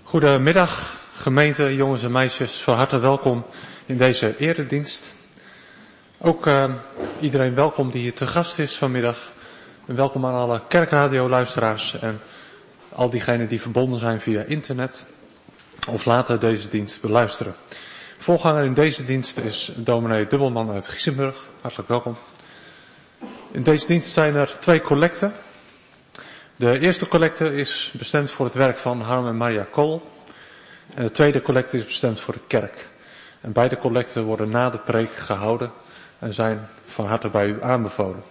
Goedemiddag gemeente, jongens en meisjes, van harte welkom in deze eredienst. Ook iedereen welkom die hier te gast is vanmiddag. En welkom aan alle kerkradioluisteraars en al diegenen die verbonden zijn via internet of later deze dienst beluisteren. Voorganger in deze dienst is dominee Dubbelman uit Giesenburg. Hartelijk welkom. In deze dienst zijn er 2 collecten. De eerste collecte is bestemd voor het werk van Harm en Maria Kool. En de tweede collecte is bestemd voor de kerk. En beide collecten worden na de preek gehouden en zijn van harte bij u aanbevolen.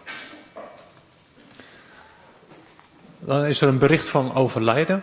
Dan is er een bericht van overlijden.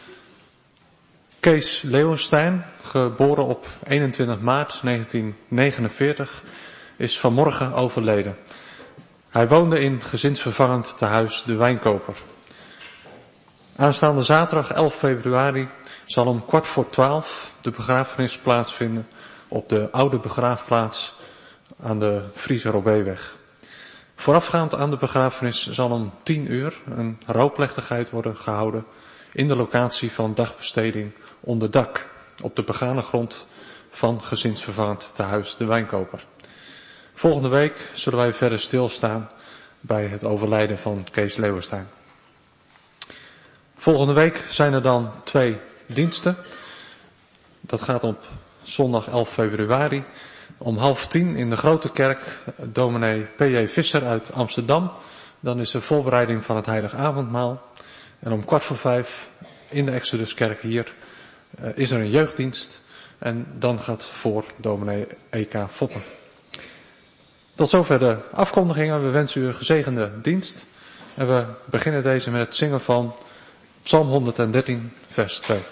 Kees Leeuwenstein, geboren op 21 maart 1949, is vanmorgen overleden. Hij woonde in gezinsvervangend tehuis De Wijnkoper. Aanstaande zaterdag 11 februari zal om 11:15 de begrafenis plaatsvinden op de oude begraafplaats aan de Friese Robéweg. Voorafgaand aan de begrafenis zal om 10 uur een rouwplechtigheid worden gehouden in de locatie van dagbesteding onder dak op de begane grond van gezinsvervangend tehuis De Wijnkoper. Volgende week zullen wij verder stilstaan bij het overlijden van Kees Leeuwenstein. Volgende week zijn er dan 2 diensten. Dat gaat op zondag 11 februari. Om 9:30 in de Grote Kerk, dominee P.J. Visser uit Amsterdam. Dan is er voorbereiding van het Heilig Avondmaal. En om 4:15 in de Exoduskerk hier is er een jeugddienst. En dan gaat voor dominee E.K. Foppen. Tot zover de afkondigingen. We wensen u een gezegende dienst. En we beginnen deze met het zingen van Psalm 113, vers 2.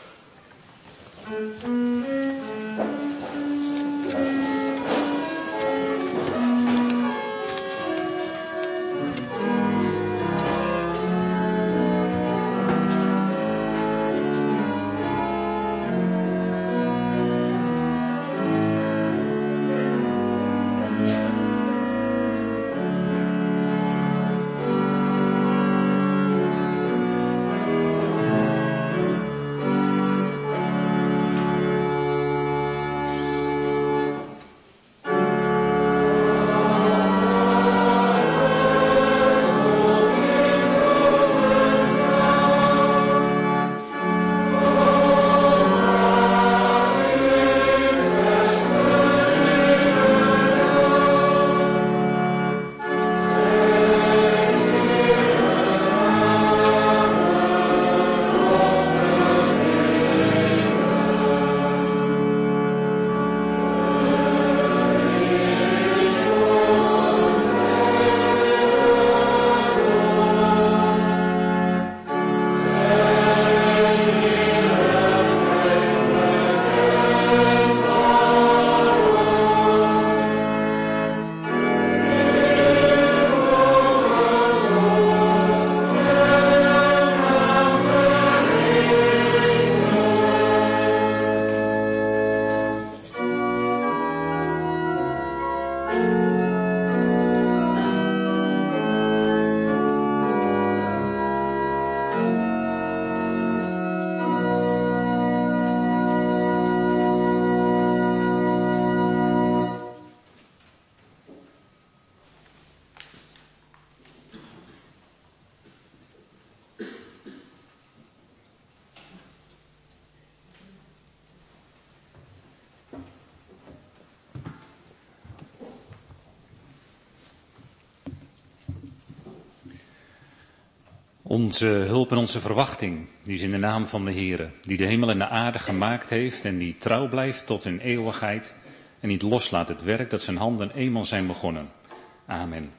Onze hulp en onze verwachting, die is in de naam van de Heere, die de hemel en de aarde gemaakt heeft en die trouw blijft tot in eeuwigheid en niet loslaat het werk dat zijn handen eenmaal zijn begonnen. Amen.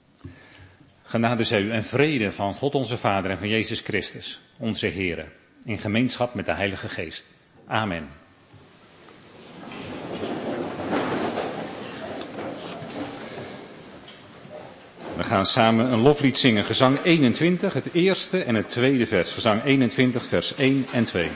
Genade zij u en vrede van God onze Vader en van Jezus Christus, onze Heere, in gemeenschap met de Heilige Geest. Amen. We gaan samen een loflied zingen, gezang 21, het eerste en het tweede vers. Gezang 21, vers 1 en 2.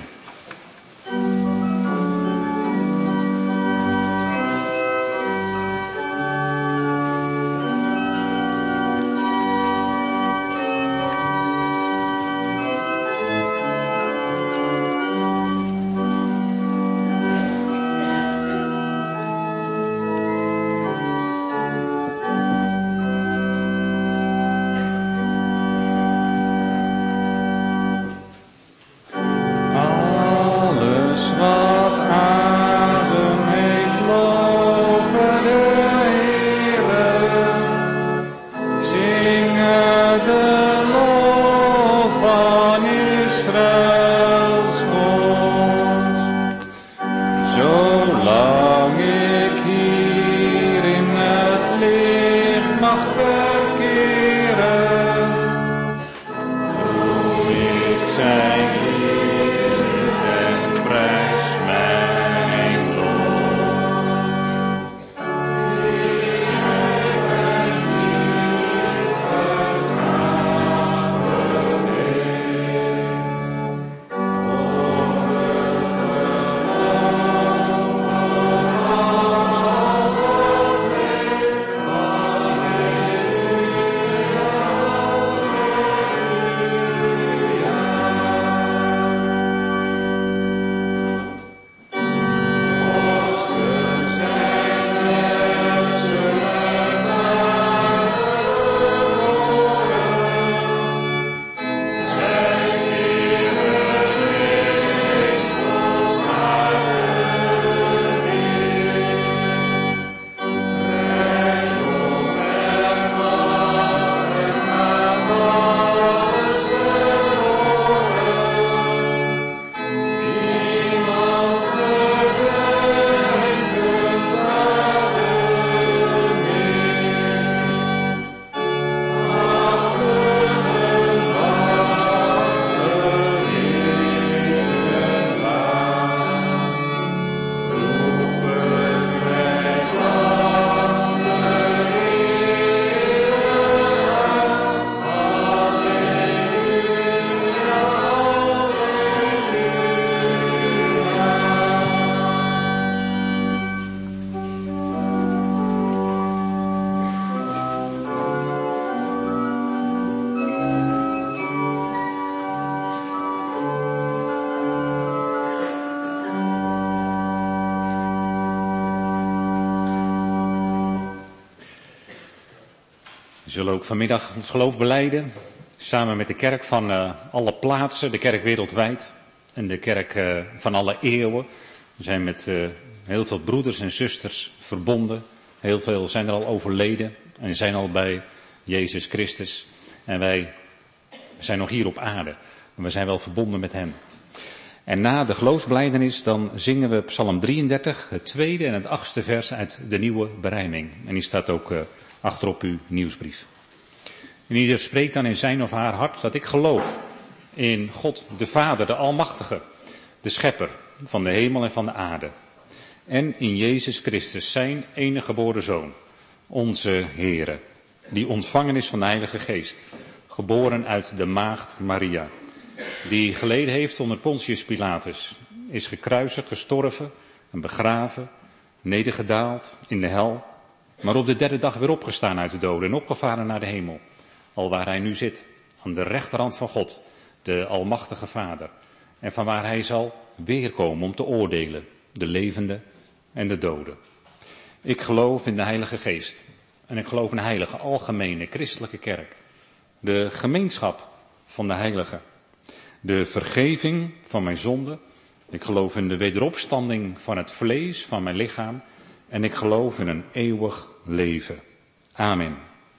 We zullen ook vanmiddag ons geloof belijden, samen met de kerk van alle plaatsen, de kerk wereldwijd en de kerk van alle eeuwen. We zijn met heel veel broeders en zusters verbonden. Heel veel zijn er al overleden en zijn al bij Jezus Christus. En wij zijn nog hier op aarde. Maar we zijn wel verbonden met hem. En na de geloofsbelijdenis dan zingen we Psalm 33, het tweede en het 8e vers uit de nieuwe berijming. En die staat ook achter op uw nieuwsbrief. En ieder spreekt dan in zijn of haar hart dat ik geloof in God de Vader, de Almachtige, de Schepper van de hemel en van de aarde. En in Jezus Christus, zijn enige geboren Zoon, onze Heere, die ontvangen is van de Heilige Geest, geboren uit de maagd Maria, die geleden heeft onder Pontius Pilatus, is gekruisigd, gestorven en begraven, nedergedaald in de hel, maar op de 3e dag weer opgestaan uit de doden en opgevaren naar de hemel, alwaar hij nu zit, aan de rechterhand van God, de Almachtige Vader, en van waar hij zal weerkomen om te oordelen, de levenden en de doden. Ik geloof in de Heilige Geest en ik geloof in de heilige, algemene, christelijke kerk, de gemeenschap van de heiligen, de vergeving van mijn zonden. Ik geloof in de wederopstanding van het vlees, van mijn lichaam. En ik geloof in een eeuwig leven. Amen.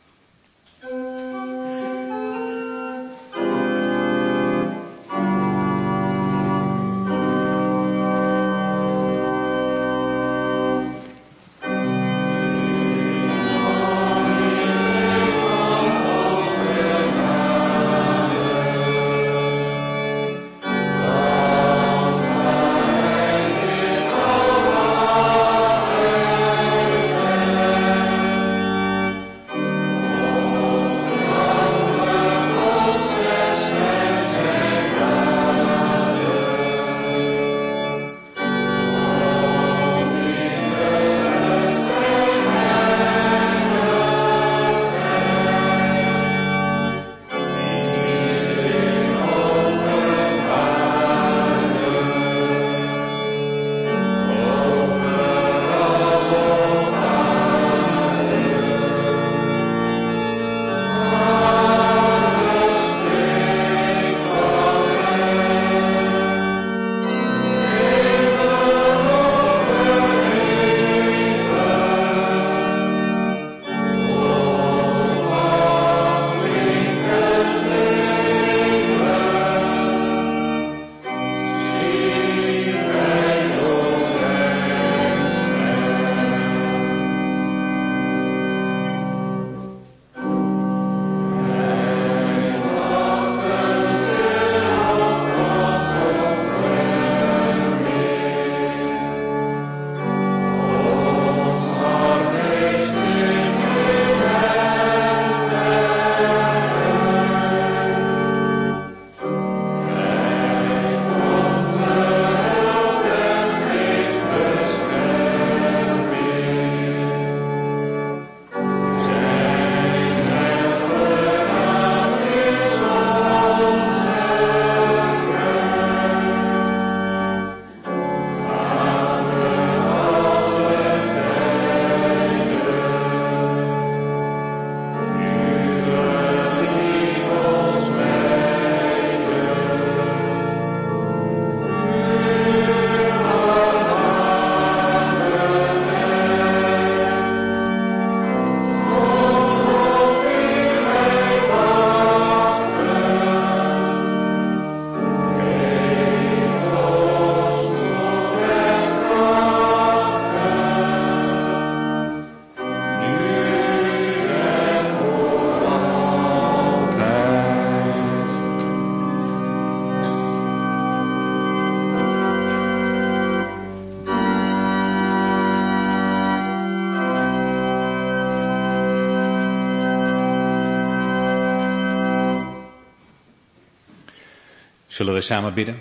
Zullen we samen bidden?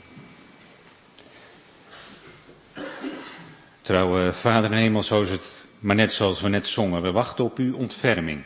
Trouwe Vader in hemel, zo is het maar net zoals we net zongen. We wachten op uw ontferming.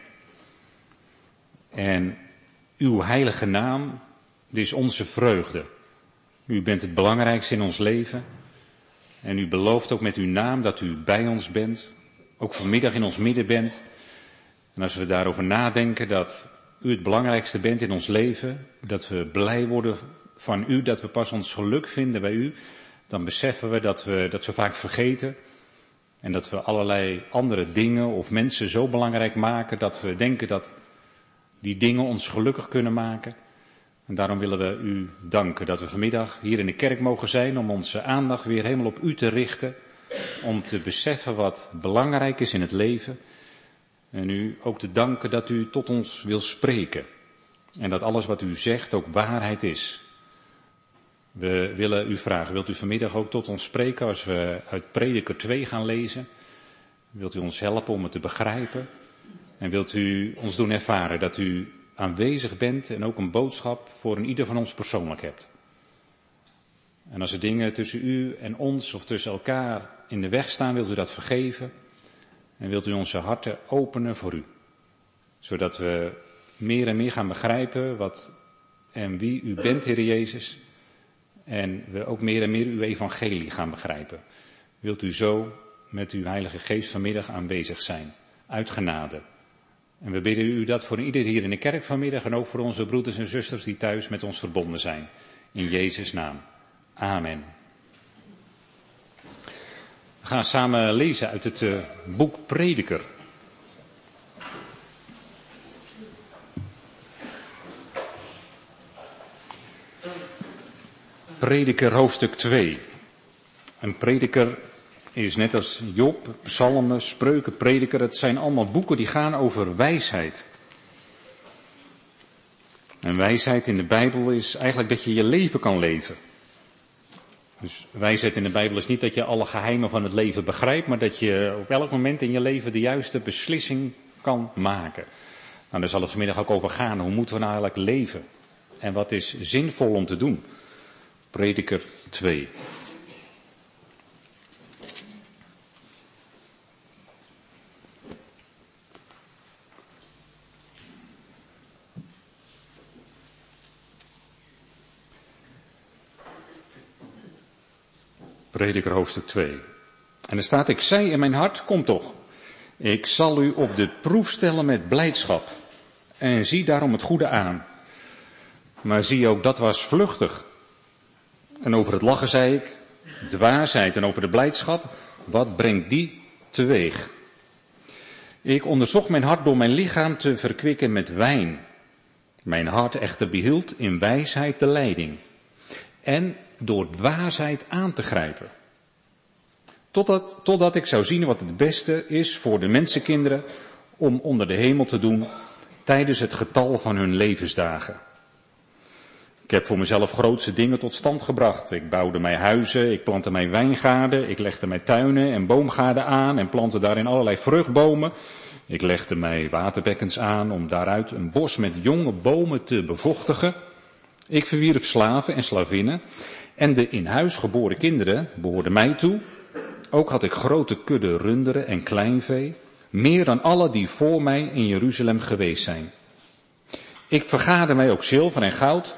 En uw heilige naam, dit is onze vreugde. U bent het belangrijkste in ons leven. En u belooft ook met uw naam dat u bij ons bent. Ook vanmiddag in ons midden bent. En als we daarover nadenken dat u het belangrijkste bent in ons leven, dat we blij worden van u, dat we pas ons geluk vinden bij u, dan beseffen we dat zo vaak vergeten en dat we allerlei andere dingen of mensen zo belangrijk maken dat we denken dat die dingen ons gelukkig kunnen maken. En daarom willen we u danken dat we vanmiddag hier in de kerk mogen zijn om onze aandacht weer helemaal op u te richten, om te beseffen wat belangrijk is in het leven. En u ook te danken dat u tot ons wil spreken. En dat alles wat u zegt ook waarheid is. We willen u vragen, wilt u vanmiddag ook tot ons spreken als we uit Prediker 2 gaan lezen? Wilt u ons helpen om het te begrijpen? En wilt u ons doen ervaren dat u aanwezig bent en ook een boodschap voor een ieder van ons persoonlijk hebt? En als er dingen tussen u en ons of tussen elkaar in de weg staan, wilt u dat vergeven? En wilt u onze harten openen voor u? Zodat we meer en meer gaan begrijpen wat en wie u bent, Heer Jezus. En we ook meer en meer uw evangelie gaan begrijpen. Wilt u zo met uw Heilige Geest vanmiddag aanwezig zijn? Uit genade. En we bidden u dat voor ieder hier in de kerk vanmiddag en ook voor onze broeders en zusters die thuis met ons verbonden zijn. In Jezus' naam. Amen. We gaan samen lezen uit het boek Prediker. Prediker hoofdstuk 2. Een prediker is net als Job, psalmen, spreuken, prediker. Het zijn allemaal boeken die gaan over wijsheid. En wijsheid in de Bijbel is eigenlijk dat je je leven kan leven. Dus wijsheid in de Bijbel is niet dat je alle geheimen van het leven begrijpt, maar dat je op elk moment in je leven de juiste beslissing kan maken. Nou, daar zal het vanmiddag ook over gaan. Hoe moeten we nou eigenlijk leven? En wat is zinvol om te doen? Prediker 2. Prediker hoofdstuk 2. En er staat, ik zei in mijn hart, kom toch. Ik zal u op de proef stellen met blijdschap. En zie daarom het goede aan. Maar zie ook, dat was vluchtig. En over het lachen zei ik, dwaasheid, en over de blijdschap, wat brengt die teweeg? Ik onderzocht mijn hart door mijn lichaam te verkwikken met wijn. Mijn hart echter behield in wijsheid de leiding. En door dwaasheid aan te grijpen. Totdat ik zou zien wat het beste is voor de mensenkinderen om onder de hemel te doen tijdens het getal van hun levensdagen. Ik heb voor mezelf grootse dingen tot stand gebracht. Ik bouwde mij huizen, ik plantte mij wijngaarden, ik legde mij tuinen en boomgaarden aan en plantte daarin allerlei vruchtbomen. Ik legde mij waterbekkens aan om daaruit een bos met jonge bomen te bevochtigen. Ik verwierf slaven en slavinnen en de in huis geboren kinderen behoorden mij toe. Ook had ik grote kudde runderen en kleinvee, meer dan alle die voor mij in Jeruzalem geweest zijn. Ik vergaarde mij ook zilver en goud,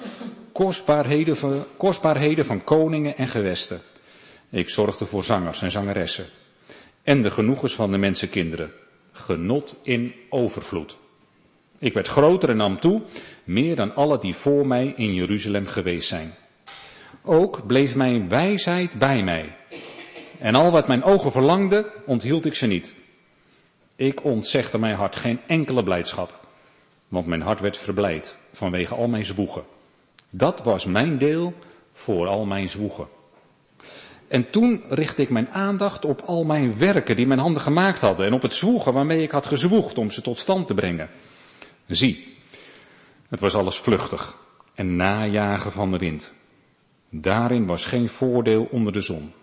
kostbaarheden van koningen en gewesten. Ik zorgde voor zangers en zangeressen en de genoegens van de mensenkinderen, genot in overvloed. Ik werd groter en nam toe, meer dan alle die voor mij in Jeruzalem geweest zijn. Ook bleef mijn wijsheid bij mij. En al wat mijn ogen verlangden, onthield ik ze niet. Ik ontzegde mijn hart geen enkele blijdschap, want mijn hart werd verblijd vanwege al mijn zwoegen. Dat was mijn deel voor al mijn zwoegen. En toen richtte ik mijn aandacht op al mijn werken die mijn handen gemaakt hadden en op het zwoegen waarmee ik had gezwoegd om ze tot stand te brengen. Zie, het was alles vluchtig en najagen van de wind. Daarin was geen voordeel onder de zon.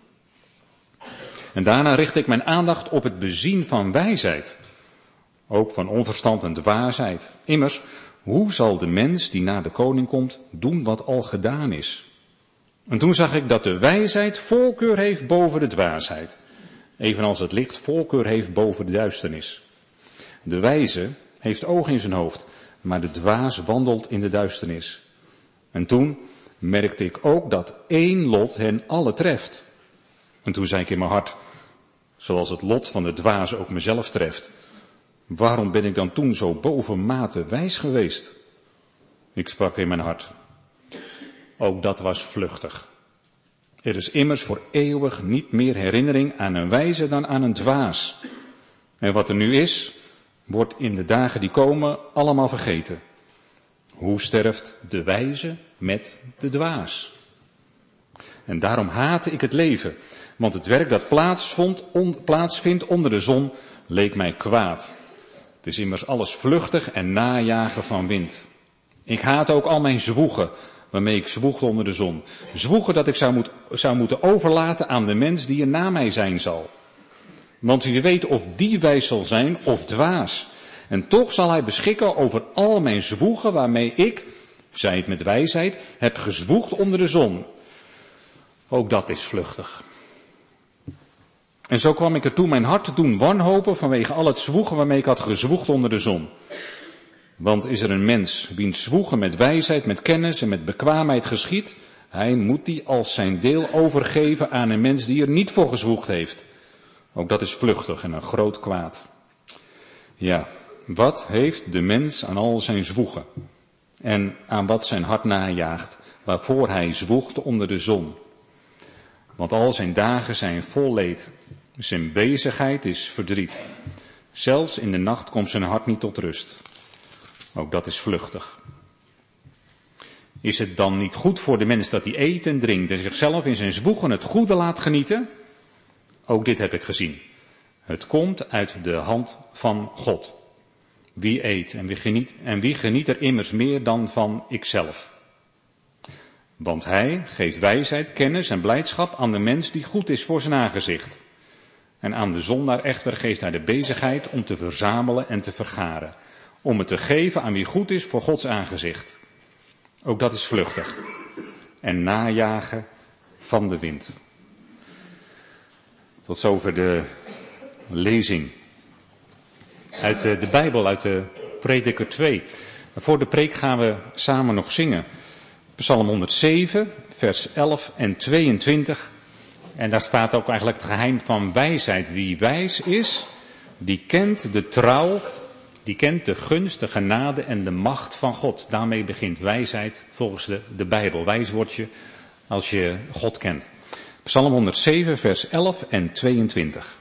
En daarna richtte ik mijn aandacht op het bezien van wijsheid. Ook van onverstand en dwaasheid. Immers, hoe zal de mens die na de koning komt doen wat al gedaan is? En toen zag ik dat de wijsheid voorkeur heeft boven de dwaasheid. Evenals het licht voorkeur heeft boven de duisternis. De wijze heeft ogen in zijn hoofd, maar de dwaas wandelt in de duisternis. En toen merkte ik ook dat één lot hen alle treft. En toen zei ik in mijn hart, zoals het lot van de dwaze ook mezelf treft. Waarom ben ik dan toen zo bovenmate wijs geweest? Ik sprak in mijn hart. Ook dat was vluchtig. Er is immers voor eeuwig niet meer herinnering aan een wijze dan aan een dwaas. En wat er nu is, wordt in de dagen die komen allemaal vergeten. Hoe sterft de wijze met de dwaas? En daarom haatte ik het leven, want het werk dat plaatsvindt onder de zon leek mij kwaad. Het is immers alles vluchtig en najagen van wind. Ik haatte ook al mijn zwoegen, waarmee ik zwoegde onder de zon. Zwoegen dat ik zou moeten overlaten aan de mens die er na mij zijn zal. Want wie weet of die wijs zal zijn of dwaas. En toch zal hij beschikken over al mijn zwoegen waarmee ik, zij het met wijsheid, heb gezwoegd onder de zon. Ook dat is vluchtig. En zo kwam ik ertoe mijn hart te doen wanhopen vanwege al het zwoegen waarmee ik had gezwoegd onder de zon. Want is er een mens wiens zwoegen met wijsheid, met kennis en met bekwaamheid geschiet, hij moet die als zijn deel overgeven aan een mens die er niet voor gezwoegd heeft. Ook dat is vluchtig en een groot kwaad. Ja, wat heeft de mens aan al zijn zwoegen? En aan wat zijn hart najaagt, waarvoor hij zwoegt onder de zon? Want al zijn dagen zijn vol leed. Zijn bezigheid is verdriet. Zelfs in de nacht komt zijn hart niet tot rust. Ook dat is vluchtig. Is het dan niet goed voor de mens dat hij eet en drinkt en zichzelf in zijn zwoegen het goede laat genieten? Ook dit heb ik gezien. Het komt uit de hand van God. Wie eet en wie geniet er immers meer dan van ikzelf? Want hij geeft wijsheid, kennis en blijdschap aan de mens die goed is voor zijn aangezicht. En aan de zondaar echter geeft hij de bezigheid om te verzamelen en te vergaren. Om het te geven aan wie goed is voor Gods aangezicht. Ook dat is vluchtig. En najagen van de wind. Tot zover de lezing. Uit de Bijbel, uit de Prediker 2. Voor de preek gaan we samen nog zingen. Psalm 107, vers 11 en 22. En daar staat ook eigenlijk het geheim van wijsheid. Wie wijs is, die kent de trouw, die kent de gunst, de genade en de macht van God. Daarmee begint wijsheid volgens de Bijbel. Wijs word je als je God kent. Psalm 107, vers 11 en 22.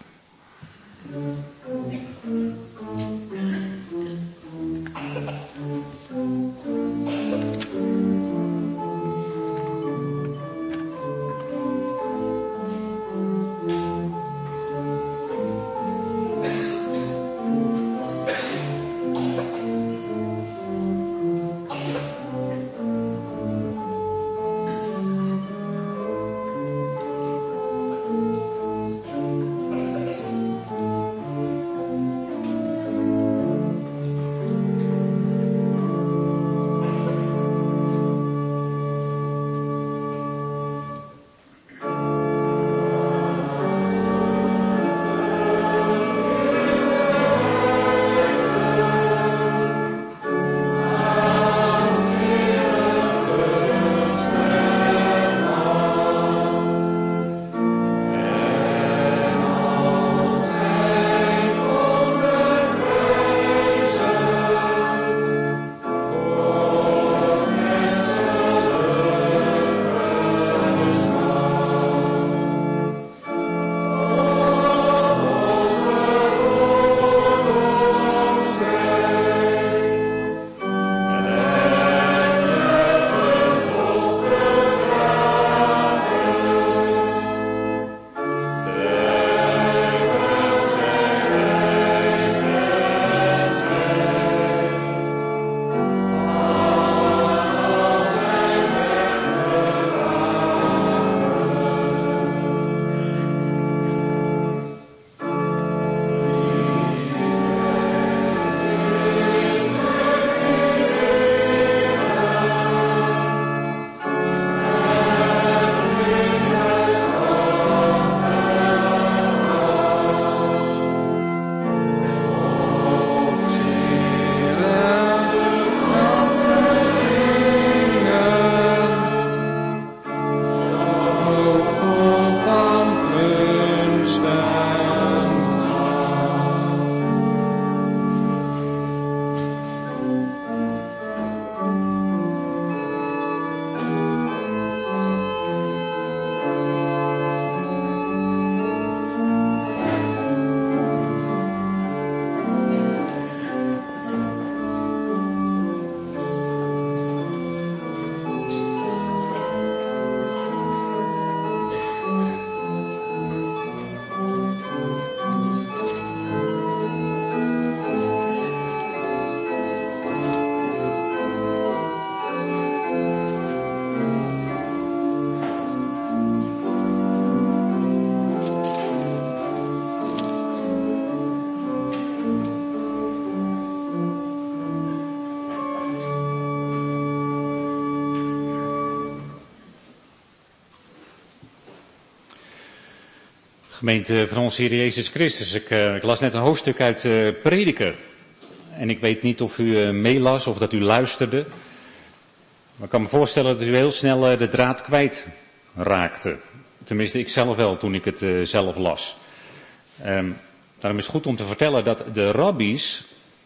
Gemeente van onze Heer Jezus Christus. Ik las net een hoofdstuk uit Prediker. En ik weet niet of u meelas of dat u luisterde. Maar ik kan me voorstellen dat u heel snel de draad kwijt raakte. Tenminste, ik zelf wel, toen ik het zelf las. Daarom is het goed om te vertellen dat de rabbies,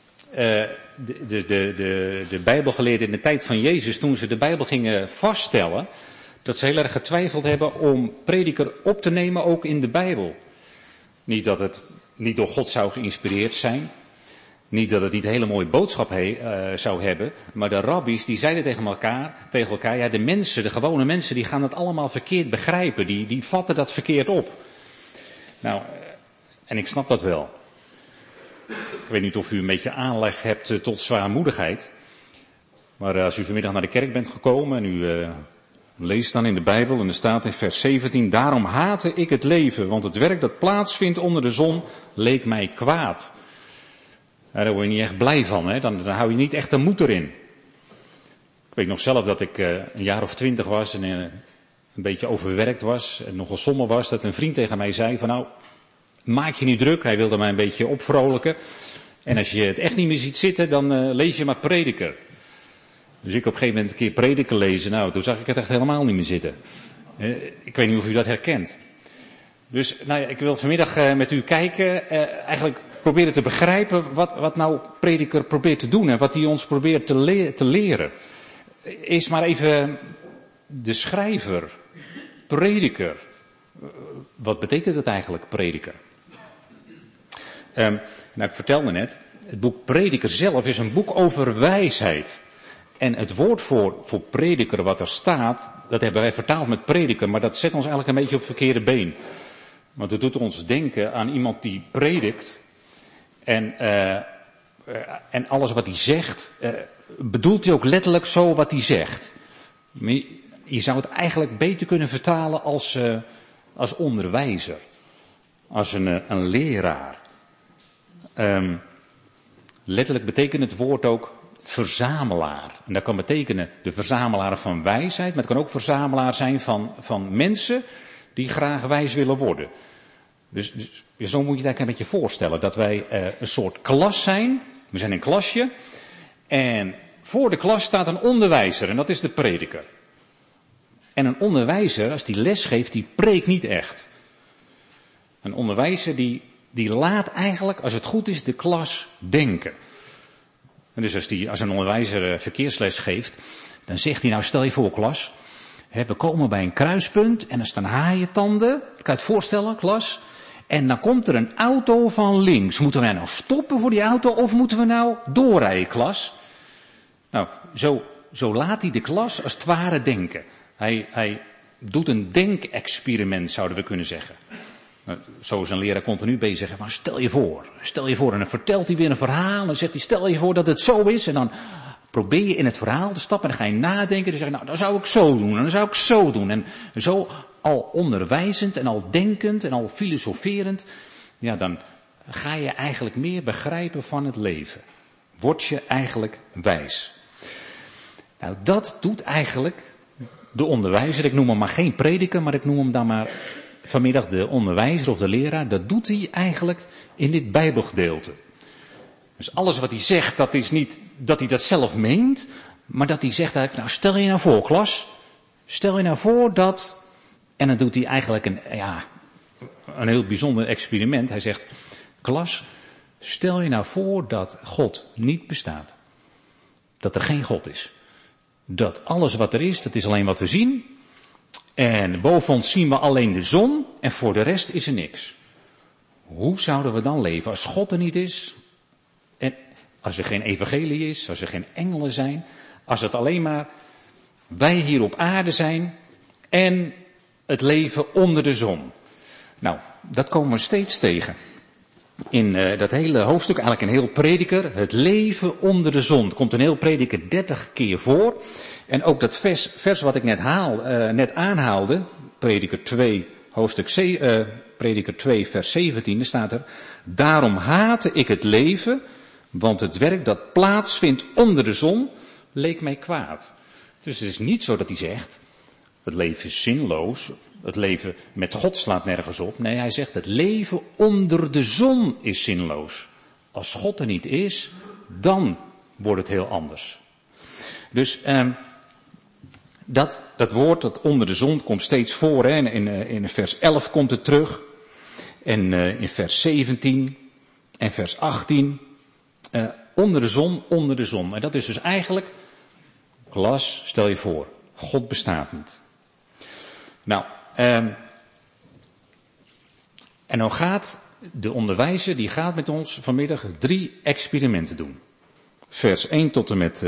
de Bijbelgeleerden in de tijd van Jezus, toen ze de Bijbel gingen vaststellen, dat ze heel erg getwijfeld hebben om Prediker op te nemen ook in de Bijbel. Niet dat het niet door God zou geïnspireerd zijn. Niet dat het niet een hele mooie boodschap zou hebben. Maar de rabbies die zeiden tegen elkaar, ja, de mensen, de gewone mensen, die gaan het allemaal verkeerd begrijpen. Die vatten dat verkeerd op. Nou, en ik snap dat wel. Ik weet niet of u een beetje aanleg hebt tot zwaarmoedigheid. Maar als u vanmiddag naar de kerk bent gekomen en u leest dan in de Bijbel en er staat in vers 17, daarom haatte ik het leven, want het werk dat plaatsvindt onder de zon leek mij kwaad. Daar word je niet echt blij van, hè? Dan hou je niet echt de moed erin. Ik weet nog zelf dat ik een jaar of 20 was en een beetje overwerkt was en nogal somber was, dat een vriend tegen mij zei van nou, maak je niet druk, hij wilde mij een beetje opvrolijken. En als je het echt niet meer ziet zitten, dan lees je maar Prediker. Dus ik op een gegeven moment een keer Prediker lezen, nou, toen zag ik het echt helemaal niet meer zitten. Ik weet niet of u dat herkent. Dus, nou ja, ik wil vanmiddag met u kijken, eigenlijk proberen te begrijpen wat nou Prediker probeert te doen en wat hij ons probeert te leren. Eerst maar even de schrijver, Prediker. Wat betekent het eigenlijk, Prediker? Nou, ik vertelde net, het boek Prediker zelf is een boek over wijsheid. En het woord voor prediker wat er staat, dat hebben wij vertaald met prediker, maar dat zet ons eigenlijk een beetje op het verkeerde been. Want het doet ons denken aan iemand die predikt en alles wat hij zegt, bedoelt hij ook letterlijk zo wat hij zegt. Je zou het eigenlijk beter kunnen vertalen als onderwijzer, als een leraar. Letterlijk betekent het woord ook verzamelaar. En dat kan betekenen de verzamelaar van wijsheid, maar het kan ook verzamelaar zijn van mensen die graag wijs willen worden. Dus zo moet je het eigenlijk een beetje voorstellen, dat wij een soort klas zijn. We zijn een klasje en voor de klas staat een onderwijzer en dat is de prediker. En een onderwijzer, als die les geeft, die preekt niet echt. Een onderwijzer die laat eigenlijk, als het goed is, de klas denken. En dus als een onderwijzer verkeersles geeft, dan zegt hij nou, stel je voor klas, we komen bij een kruispunt en er staan haaientanden, kan je het voorstellen, klas? En dan komt er een auto van links. Moeten wij nou stoppen voor die auto of moeten we nou doorrijden, klas? Nou, zo laat hij de klas als het ware denken. Hij doet een denkexperiment, zouden we kunnen zeggen. Zo is een leraar continu bezig van stel je voor. En dan vertelt hij weer een verhaal en dan zegt hij stel je voor dat het zo is. En dan probeer je in het verhaal te stappen en dan ga je nadenken. En dan zeg je nou, dan zou ik zo doen en dan zou ik zo doen. En zo al onderwijzend en al denkend en al filosoferend. Ja, dan ga je eigenlijk meer begrijpen van het leven. Word je eigenlijk wijs. Nou, dat doet eigenlijk de onderwijzer. Ik noem hem maar geen prediker, maar ik noem hem dan maar vanmiddag de onderwijzer of de leraar. Dat doet hij eigenlijk in dit Bijbelgedeelte. Dus alles wat hij zegt, dat is niet dat hij dat zelf meent, maar dat hij zegt eigenlijk, nou stel je nou voor klas, stel je nou voor dat, en dan doet hij eigenlijk een heel bijzonder experiment. Hij zegt, klas, stel je nou voor dat God niet bestaat. Dat er geen God is. Dat alles wat er is, dat is alleen wat we zien. En boven ons zien we alleen de zon en voor de rest is er niks. Hoe zouden we dan leven als God er niet is? En als er geen evangelie is, als er geen engelen zijn, als het alleen maar wij hier op aarde zijn en het leven onder de zon. Nou, dat komen we steeds tegen. In dat hele hoofdstuk, eigenlijk een heel prediker, het leven onder de zon. Er komt een heel prediker 30 keer voor. En ook dat vers wat ik net aanhaalde, prediker 2, prediker 2 vers 17, daar staat er, daarom haatte ik het leven, want het werk dat plaatsvindt onder de zon, leek mij kwaad. Dus het is niet zo dat hij zegt, het leven is zinloos, het leven met God slaat nergens op. Nee, hij zegt het leven onder de zon is zinloos. Als God er niet is, dan wordt het heel anders. Dus dat woord dat onder de zon komt steeds voor. Hè? In vers 11 komt het terug. En in vers 17 en vers 18. Onder de zon, onder de zon. En dat is dus eigenlijk, Klas, stel je voor, God bestaat niet. Nou, en nou gaat de onderwijzer, die gaat met ons vanmiddag 3 experimenten doen. Vers 1 tot en met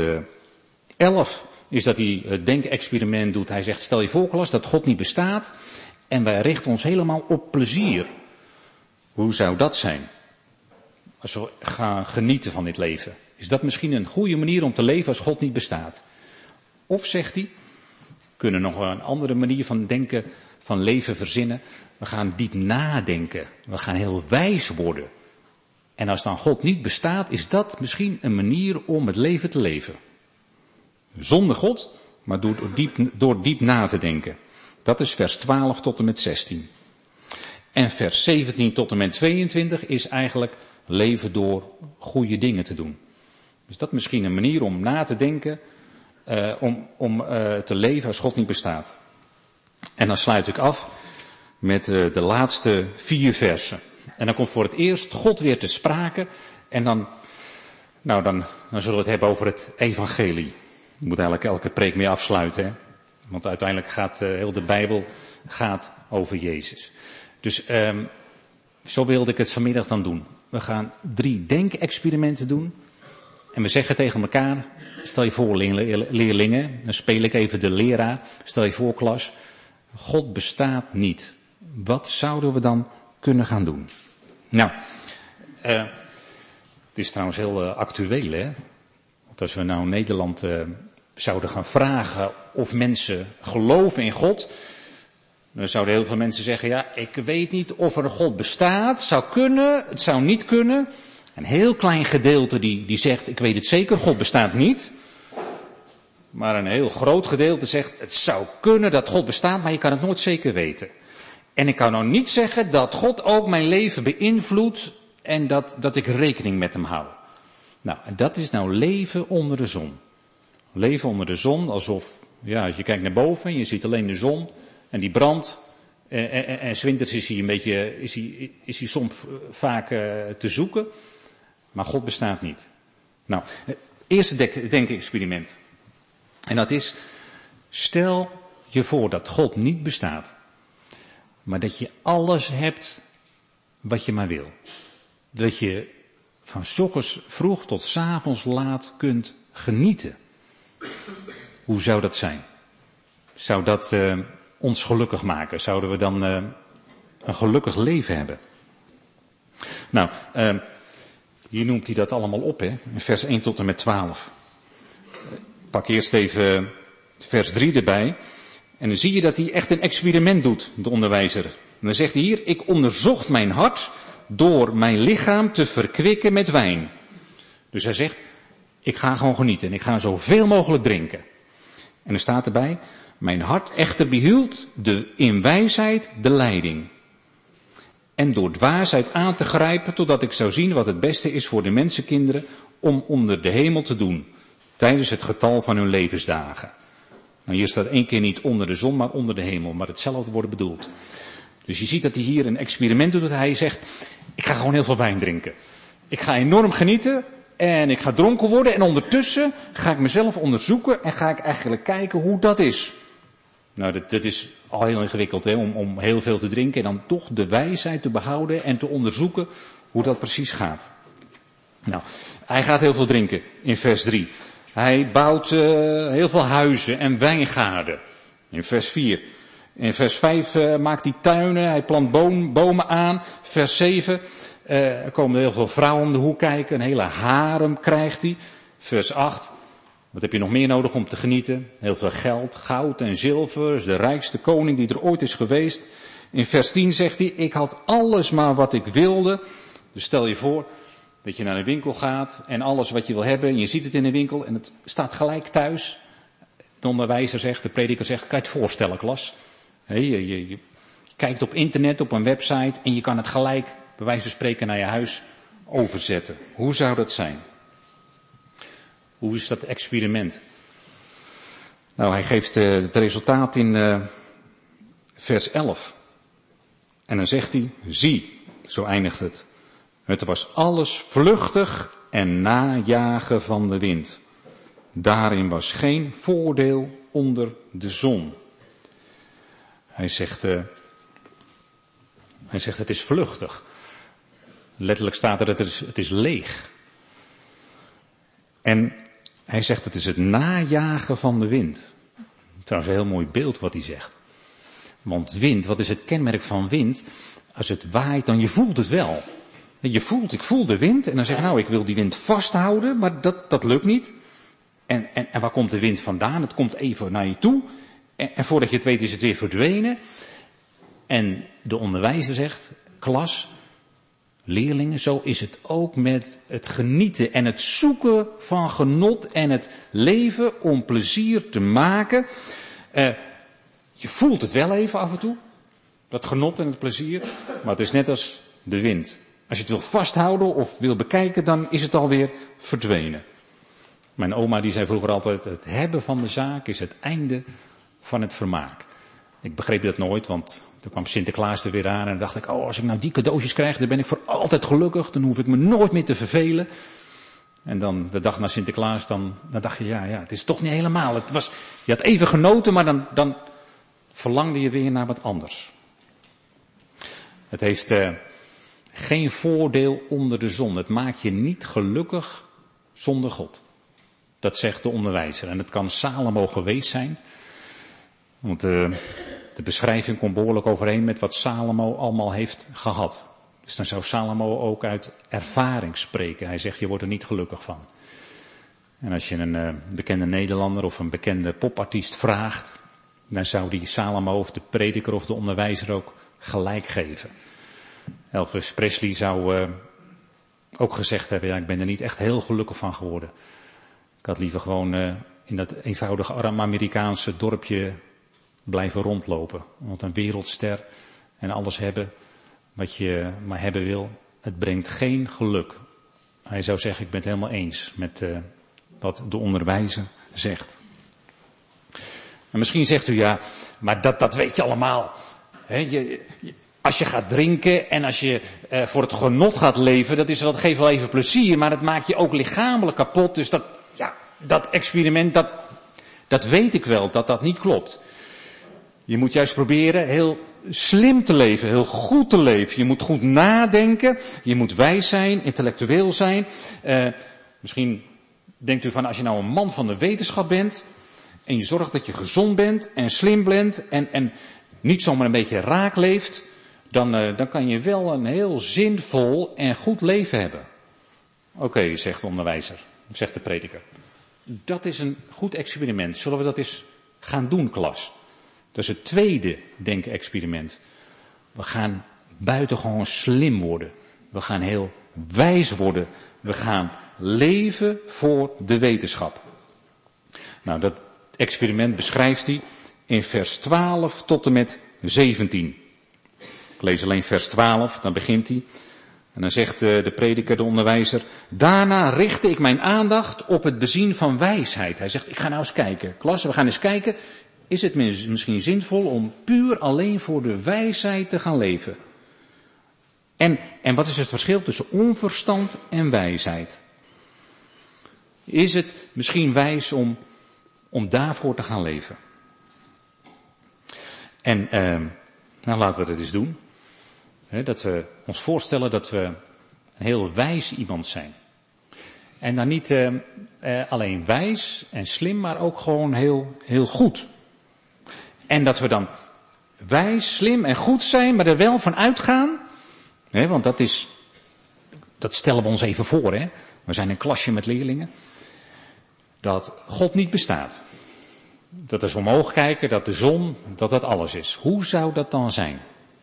11 is dat hij het denkexperiment doet. Hij zegt, stel je voor, Klas, dat God niet bestaat en wij richten ons helemaal op plezier. Hoe zou dat zijn? Als we gaan genieten van dit leven. Is dat misschien een goede manier om te leven als God niet bestaat? Of, zegt hij, we kunnen nog een andere manier van denken, van leven verzinnen. We gaan diep nadenken. We gaan heel wijs worden. En als dan God niet bestaat, is dat misschien een manier om het leven te leven. Zonder God, maar door diep na te denken. Dat is vers 12 tot en met 16. En vers 17 tot en met 22 is eigenlijk leven door goede dingen te doen. Dus dat is misschien een manier om na te denken, om te leven als God niet bestaat. En dan sluit ik af met de laatste 4 versen. En dan komt voor het eerst God weer te sprake. En dan zullen we het hebben over het evangelie. Je moet eigenlijk elke preek mee afsluiten, hè? Want uiteindelijk gaat heel de Bijbel gaat over Jezus. Dus zo wilde ik het vanmiddag dan doen. We gaan 3 denkexperimenten doen. En we zeggen tegen elkaar, stel je voor leerlingen, dan speel ik even de leraar. Stel je voor, klas, God bestaat niet. Wat zouden we dan kunnen gaan doen? Nou, het is trouwens heel actueel, hè. Want als we nou in Nederland zouden gaan vragen of mensen geloven in God, dan zouden heel veel mensen zeggen, ja, ik weet niet of er een God bestaat. Zou kunnen, het zou niet kunnen. Een heel klein gedeelte die zegt, ik weet het zeker, God bestaat niet. Maar een heel groot gedeelte zegt, het zou kunnen dat God bestaat, maar je kan het nooit zeker weten. En ik kan nou niet zeggen dat God ook mijn leven beïnvloedt en dat ik rekening met hem hou. Nou, en dat is nou leven onder de zon. Leven onder de zon, alsof, ja, als je kijkt naar boven en je ziet alleen de zon en die brandt. En 's winters is hij een beetje, is hij soms vaak te zoeken. Maar God bestaat niet. Nou, het eerste denkexperiment. En dat is, stel je voor dat God niet bestaat. Maar dat je alles hebt wat je maar wil. Dat je van 's ochtends vroeg tot 's avonds laat kunt genieten. Hoe zou dat zijn? Zou dat ons gelukkig maken? Zouden we dan een gelukkig leven hebben? Nou, hier noemt hij dat allemaal op, hè? In vers 1 tot en met 12. Pak eerst even vers 3 erbij. En dan zie je dat hij echt een experiment doet, de onderwijzer. En dan zegt hij hier, ik onderzocht mijn hart door mijn lichaam te verkwikken met wijn. Dus hij zegt, ik ga gewoon genieten en ik ga zoveel mogelijk drinken. En er staat erbij, mijn hart echter behield in wijsheid de leiding. En door dwaasheid aan te grijpen, totdat ik zou zien wat het beste is voor de mensenkinderen om onder de hemel te doen, tijdens het getal van hun levensdagen. Nou, hier staat 1 keer niet onder de zon, maar onder de hemel, maar hetzelfde wordt bedoeld. Dus je ziet dat hij hier een experiment doet, dat hij zegt, ik ga gewoon heel veel wijn drinken. Ik ga enorm genieten en ik ga dronken worden en ondertussen ga ik mezelf onderzoeken en ga ik eigenlijk kijken hoe dat is. Nou, dat is al heel ingewikkeld, hè, om heel veel te drinken en dan toch de wijsheid te behouden en te onderzoeken hoe dat precies gaat. Nou, hij gaat heel veel drinken in vers 3. Hij bouwt heel veel huizen en wijngaarden in vers 4. In vers 5 maakt hij tuinen, hij plant bomen aan. Vers 7, er komen heel veel vrouwen om de hoek kijken, een hele harem krijgt hij. Vers 8, wat heb je nog meer nodig om te genieten? Heel veel geld, goud en zilver, is de rijkste koning die er ooit is geweest. In vers 10 zegt hij, ik had alles maar wat ik wilde. Dus stel je voor dat je naar een winkel gaat en alles wat je wil hebben, en je ziet het in de winkel en het staat gelijk thuis. De onderwijzer zegt, de prediker zegt, kan je het voorstellen, klas? Je kijkt op internet, op een website en je kan het gelijk, bij wijze van spreken, naar je huis overzetten. Hoe zou dat zijn? Hoe is dat experiment? Nou, hij geeft het resultaat in vers 11. En dan zegt hij, zie, zo eindigt het. Het was alles vluchtig en najagen van de wind. Daarin was geen voordeel onder de zon. Hij zegt het is vluchtig. Letterlijk staat er het is leeg. En hij zegt het is het najagen van de wind. Trouwens een heel mooi beeld wat hij zegt. Want wind, wat is het kenmerk van wind? Als het waait, dan je voelt het wel. Ik voel de wind en dan zeg ik nou ik wil die wind vasthouden, maar dat lukt niet. En waar komt de wind vandaan? Het komt even naar je toe. En voordat je het weet is het weer verdwenen. En de onderwijzer zegt, klas, leerlingen, zo is het ook met het genieten en het zoeken van genot en het leven om plezier te maken. Je voelt het wel even af en toe, dat genot en het plezier, maar het is net als de wind. Als je het wil vasthouden of wil bekijken, dan is het alweer verdwenen. Mijn oma die zei vroeger altijd, het hebben van de zaak is het einde van het vermaak. Ik begreep dat nooit, want toen kwam Sinterklaas er weer aan en dan dacht ik, als ik nou die cadeautjes krijg, dan ben ik voor altijd gelukkig, dan hoef ik me nooit meer te vervelen. En dan de dag na Sinterklaas, dan dacht je, ja, het is toch niet helemaal. Je had even genoten, maar dan verlangde je weer naar wat anders. Het heeft geen voordeel onder de zon. Het maakt je niet gelukkig zonder God. Dat zegt de onderwijzer. En het kan Salomo geweest zijn. Want de beschrijving komt behoorlijk overeen met wat Salomo allemaal heeft gehad. Dus dan zou Salomo ook uit ervaring spreken. Hij zegt, je wordt er niet gelukkig van. En als je een bekende Nederlander of een bekende popartiest vraagt, dan zou die Salomo of de prediker of de onderwijzer ook gelijk geven. Elvis Presley zou ook gezegd hebben, ja, ik ben er niet echt heel gelukkig van geworden. Ik had liever gewoon in dat eenvoudige Amerikaanse dorpje blijven rondlopen. Want een wereldster en alles hebben wat je maar hebben wil, het brengt geen geluk. Hij zou zeggen, ik ben het helemaal eens met wat de onderwijzer zegt. En misschien zegt u, ja, maar dat weet je allemaal. Als je gaat drinken en als je voor het genot gaat leven, dat geeft wel even plezier, maar dat maakt je ook lichamelijk kapot. Dus dat experiment, dat weet ik wel, dat niet klopt. Je moet juist proberen heel slim te leven, heel goed te leven. Je moet goed nadenken, je moet wijs zijn, intellectueel zijn. Misschien denkt u van, als je nou een man van de wetenschap bent en je zorgt dat je gezond bent en slim bent en niet zomaar een beetje raak leeft, dan kan je wel een heel zinvol en goed leven hebben. Oké, zegt de onderwijzer, zegt de prediker. Dat is een goed experiment. Zullen we dat eens gaan doen, klas? Dat is het tweede denken-experiment. We gaan buitengewoon slim worden. We gaan heel wijs worden. We gaan leven voor de wetenschap. Nou, dat experiment beschrijft hij in vers 12 tot en met 17. Ik lees alleen vers 12, dan begint hij. En dan zegt de prediker, de onderwijzer, daarna richtte ik mijn aandacht op het bezien van wijsheid. Hij zegt, ik ga nou eens kijken. Klasse, we gaan eens kijken. Is het misschien zinvol om puur alleen voor de wijsheid te gaan leven? En wat is het verschil tussen onverstand en wijsheid? Is het misschien wijs om daarvoor te gaan leven? En nou laten we dat eens doen. Dat we ons voorstellen dat we een heel wijs iemand zijn. En dan niet alleen wijs en slim, maar ook gewoon heel, heel goed. En dat we dan wijs, slim en goed zijn, maar er wel van uitgaan. Want dat stellen we ons even voor. We zijn een klasje met leerlingen. Dat God niet bestaat. Dat we omhoog kijken, dat de zon, dat alles is. Hoe zou dat dan zijn?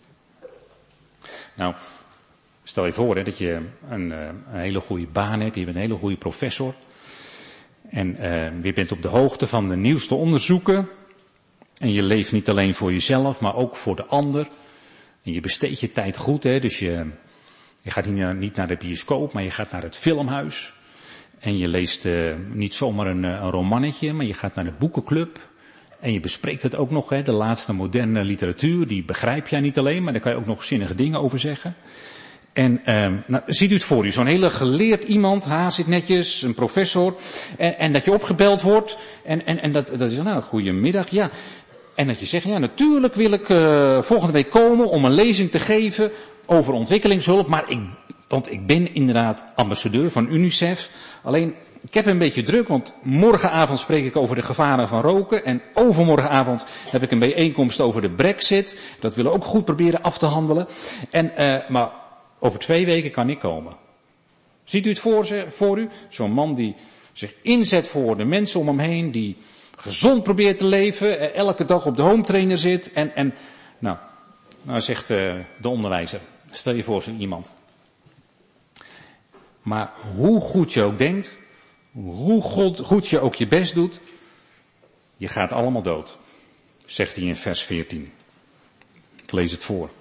Nou, stel je voor dat je een hele goede baan hebt, je bent een hele goede professor. En je bent op de hoogte van de nieuwste onderzoeken. En je leeft niet alleen voor jezelf, maar ook voor de ander. En je besteedt je tijd goed, hè. Dus je gaat niet naar de bioscoop, maar je gaat naar het filmhuis. En je leest niet zomaar een romannetje, maar je gaat naar de boekenclub. En je bespreekt het ook nog, hè. De laatste moderne literatuur, die begrijp jij niet alleen, maar daar kan je ook nog zinnige dingen over zeggen. En ziet u het voor u, zo'n hele geleerd iemand, zit netjes, een professor, en dat je opgebeld wordt, en dat is, nou, goedemiddag, ja. En dat je zegt, ja, natuurlijk wil ik volgende week komen om een lezing te geven over ontwikkelingshulp, want ik ben inderdaad ambassadeur van UNICEF. Alleen, ik heb een beetje druk, want morgenavond spreek ik over de gevaren van roken. En overmorgenavond heb ik een bijeenkomst over de Brexit. Dat willen we ook goed proberen af te handelen. Maar over 2 weken kan ik komen. Ziet u het voor u? Zo'n man die zich inzet voor de mensen om hem heen, die gezond probeert te leven, elke dag op de home trainer zit. Nou zegt de onderwijzer, stel je voor zo'n iemand. Maar hoe goed je ook denkt, hoe goed je ook je best doet, je gaat allemaal dood, zegt hij in vers 14. Ik lees het voor.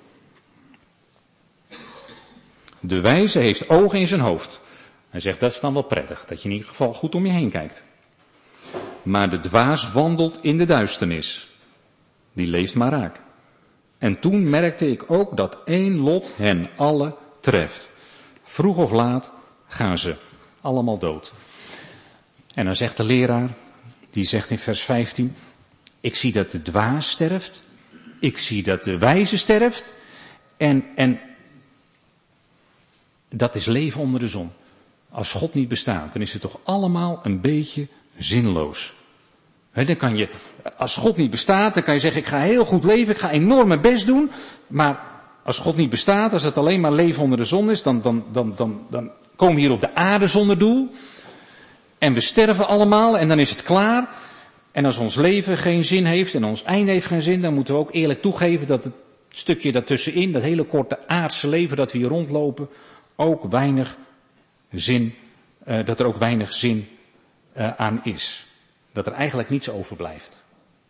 De wijze heeft ogen in zijn hoofd. Hij zegt, dat is dan wel prettig, dat je in ieder geval goed om je heen kijkt. Maar de dwaas wandelt in de duisternis. Die leeft maar raak. En toen merkte ik ook dat één lot hen alle treft. Vroeg of laat gaan ze allemaal dood. En dan zegt de leraar, die zegt in vers 15, ik zie dat de dwaas sterft, ik zie dat de wijze sterft, en dat is leven onder de zon. Als God niet bestaat, dan is het toch allemaal een beetje zinloos. Dan kan je, als God niet bestaat, dan kan je zeggen, ik ga heel goed leven, ik ga enorm mijn best doen, maar als God niet bestaat, als het alleen maar leven onder de zon is, dan komen we hier op de aarde zonder doel. En we sterven allemaal en dan is het klaar. En als ons leven geen zin heeft en ons einde heeft geen zin, dan moeten we ook eerlijk toegeven dat het stukje daartussenin, dat hele korte aardse leven dat we hier rondlopen, ook weinig zin, dat er ook weinig zin aan is. Dat er eigenlijk niets overblijft.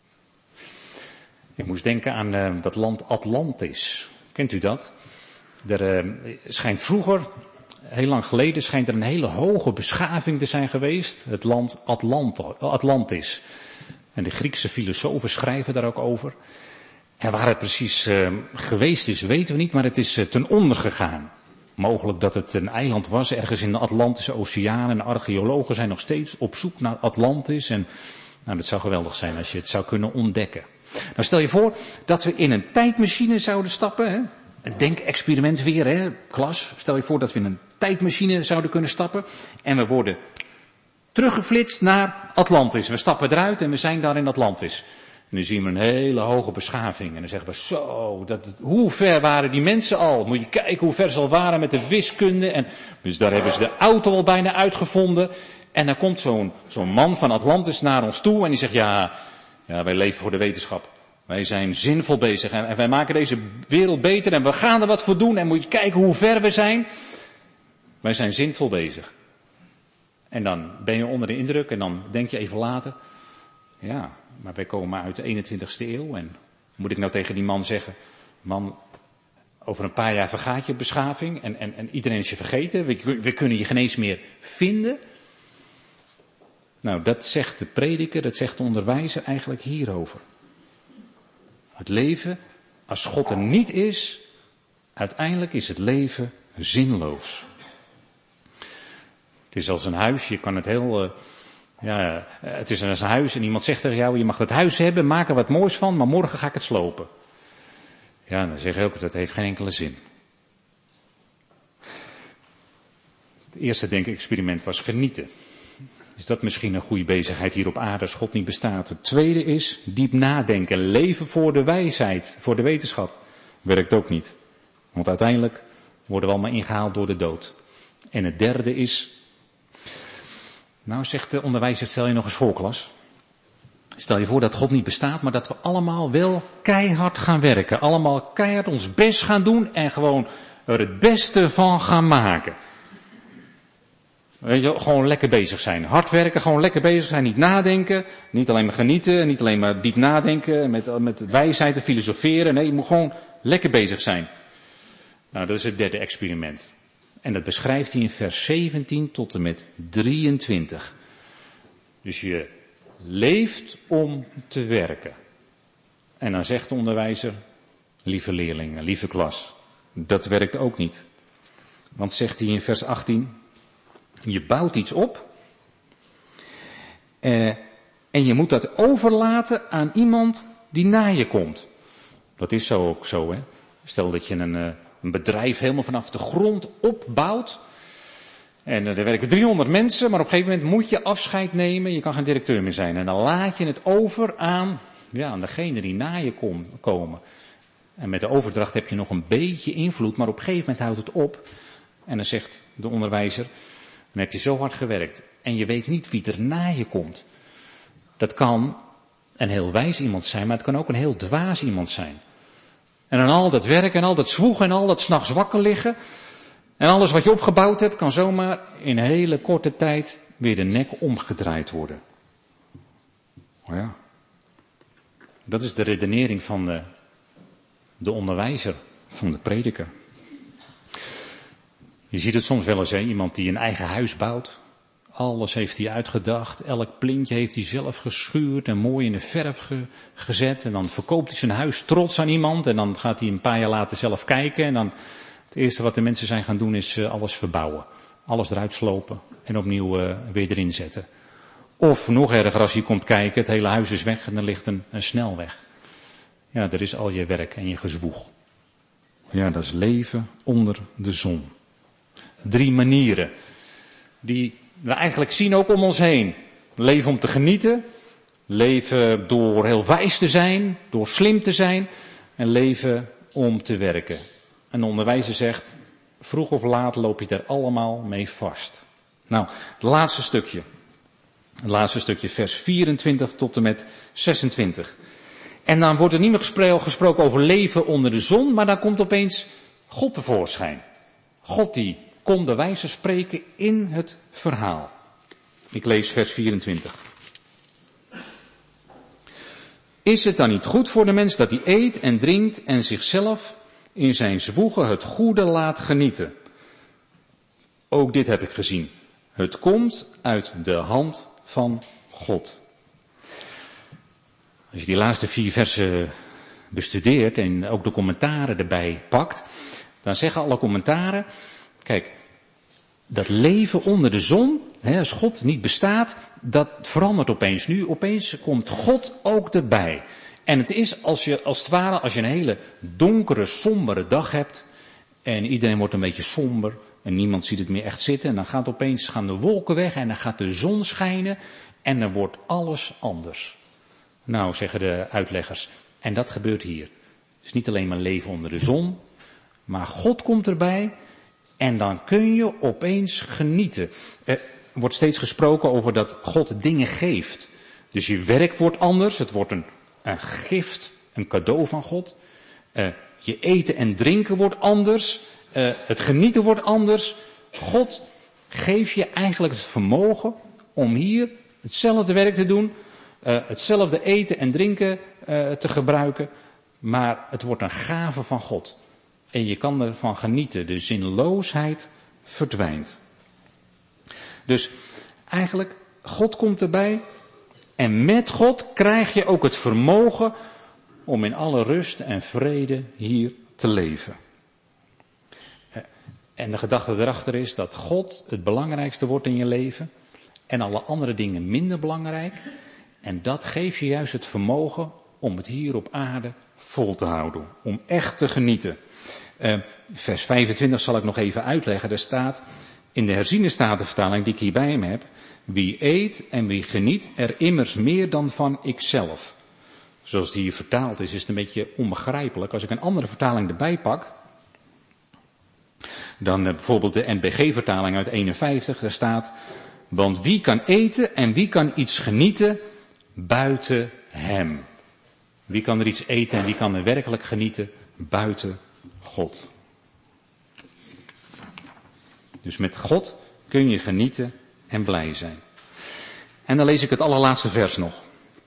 Ik moest denken aan dat land Atlantis. Kent u dat? Er schijnt vroeger, heel lang geleden, schijnt er een hele hoge beschaving te zijn geweest. Het land Atlantis. En de Griekse filosofen schrijven daar ook over. En waar het precies geweest is, weten we niet, maar het is ten onder gegaan. Mogelijk dat het een eiland was, ergens in de Atlantische Oceaan. En archeologen zijn nog steeds op zoek naar Atlantis. En dat zou geweldig zijn als je het zou kunnen ontdekken. Nou, stel je voor dat we in een tijdmachine zouden stappen. Hè? Een denkexperiment weer, hè, klas. Stel je voor dat we in een tijdmachine zouden kunnen stappen. En we worden teruggeflitst naar Atlantis. We stappen eruit en we zijn daar in Atlantis. En nu zien we een hele hoge beschaving. En dan zeggen we, zo, hoe ver waren die mensen al? Moet je kijken hoe ver ze al waren met de wiskunde. En dus daar hebben ze de auto al bijna uitgevonden. En dan komt zo'n man van Atlantis naar ons toe en die zegt, ja, wij leven voor de wetenschap. Wij zijn zinvol bezig en wij maken deze wereld beter en we gaan er wat voor doen. En moet je kijken hoe ver we zijn. Wij zijn zinvol bezig. En dan ben je onder de indruk en dan denk je even later, ja, maar wij komen uit de 21ste eeuw en moet ik nou tegen die man zeggen, man, over een paar jaar vergaat je beschaving en iedereen is je vergeten, we kunnen je geen eens meer vinden. Nou, dat zegt de prediker, dat zegt de onderwijzer eigenlijk hierover. Het leven, als God er niet is, uiteindelijk is het leven zinloos. Het is als een huis, je kan het heel, het is als een huis en iemand zegt tegen jou, je mag het huis hebben, maak er wat moois van, maar morgen ga ik het slopen. Ja, dan zeg je ook, dat heeft geen enkele zin. Het eerste denk-experiment was genieten. Is dat misschien een goede bezigheid hier op aarde als God niet bestaat? Het tweede is diep nadenken, leven voor de wijsheid, voor de wetenschap. Werkt ook niet. Want uiteindelijk worden we allemaal ingehaald door de dood. En het derde is, nou zegt de onderwijzer, stel je nog eens voor klas. Stel je voor dat God niet bestaat, maar dat we allemaal wel keihard gaan werken. Allemaal keihard ons best gaan doen en gewoon er het beste van gaan maken. Weet je, gewoon lekker bezig zijn. Hard werken, gewoon lekker bezig zijn. Niet nadenken. Niet alleen maar genieten. Niet alleen maar diep nadenken. Met wijsheid en filosoferen. Nee, je moet gewoon lekker bezig zijn. Nou, dat is het derde experiment. En dat beschrijft hij in vers 17 tot en met 23. Dus je leeft om te werken. En dan zegt de onderwijzer, lieve leerlingen, lieve klas, dat werkt ook niet. Want zegt hij in vers 18, je bouwt iets op en je moet dat overlaten aan iemand die na je komt. Dat is zo ook zo, hè. Stel dat je een bedrijf helemaal vanaf de grond opbouwt. En er werken 300 mensen, maar op een gegeven moment moet je afscheid nemen. Je kan geen directeur meer zijn. En dan laat je het over aan degene die na je komen. En met de overdracht heb je nog een beetje invloed, maar op een gegeven moment houdt het op. En dan zegt de onderwijzer, dan heb je zo hard gewerkt. En je weet niet wie er na je komt. Dat kan een heel wijs iemand zijn, maar het kan ook een heel dwaas iemand zijn. En dan al dat werken en al dat zwoegen en al dat 's nachts wakker liggen. En alles wat je opgebouwd hebt kan zomaar in een hele korte tijd weer de nek omgedraaid worden. Oh ja. Dat is de redenering van de onderwijzer, van de prediker. Je ziet het soms wel eens, hè, iemand die een eigen huis bouwt. Alles heeft hij uitgedacht. Elk plintje heeft hij zelf geschuurd en mooi in de verf gezet. En dan verkoopt hij zijn huis trots aan iemand. En dan gaat hij een paar jaar later zelf kijken. En dan het eerste wat de mensen zijn gaan doen is alles verbouwen. Alles eruit slopen en opnieuw weer erin zetten. Of nog erger, als je komt kijken, het hele huis is weg en er ligt een snelweg. Ja, er is al je werk en je gezwoeg. Ja, dat is leven onder de zon. 3 manieren die we eigenlijk zien ook om ons heen. Leven om te genieten. Leven door heel wijs te zijn, door slim te zijn. En leven om te werken. En de onderwijzer zegt, vroeg of laat loop je daar allemaal mee vast. Nou, het laatste stukje, vers 24 tot en met 26. En dan wordt er niet meer gesproken over leven onder de zon, maar dan komt opeens God tevoorschijn. God die kon de wijze spreken in het verhaal. Ik lees vers 24. Is het dan niet goed voor de mens dat hij eet en drinkt en zichzelf in zijn zwoegen het goede laat genieten? Ook dit heb ik gezien. Het komt uit de hand van God. Als je die laatste 4 versen bestudeert en ook de commentaren erbij pakt, dan zeggen alle commentaren, kijk, dat leven onder de zon, als God niet bestaat, dat verandert opeens. Nu opeens komt God ook erbij. En het is als je een hele donkere, sombere dag hebt, en iedereen wordt een beetje somber, en niemand ziet het meer echt zitten, en dan gaan de wolken weg, en dan gaat de zon schijnen, en dan wordt alles anders. Nou, zeggen de uitleggers, en dat gebeurt hier. Het is niet alleen maar leven onder de zon, maar God komt erbij, en dan kun je opeens genieten. Er wordt steeds gesproken over dat God dingen geeft. Dus je werk wordt anders, het wordt een gift, een cadeau van God. Je eten en drinken wordt anders, het genieten wordt anders. God geeft je eigenlijk het vermogen om hier hetzelfde werk te doen, hetzelfde eten en drinken te gebruiken, maar het wordt een gave van God. En je kan ervan genieten. De zinloosheid verdwijnt. Dus eigenlijk, God komt erbij. En met God krijg je ook het vermogen om in alle rust en vrede hier te leven. En de gedachte erachter is dat God het belangrijkste wordt in je leven. En alle andere dingen minder belangrijk. En dat geeft je juist het vermogen om het hier op aarde vol te houden. Om echt te genieten. Vers 25 zal ik nog even uitleggen. Daar staat in de herziene statenvertaling die ik hier bij me heb. Wie eet en wie geniet er immers meer dan van ikzelf. Zoals het hier vertaald is het een beetje onbegrijpelijk. Als ik een andere vertaling erbij pak. Dan bijvoorbeeld de NBG-vertaling uit 51. Daar staat. Want wie kan eten en wie kan iets genieten buiten hem. Wie kan er iets eten en wie kan er werkelijk genieten buiten God. Dus met God kun je genieten en blij zijn. En dan lees ik het allerlaatste vers nog.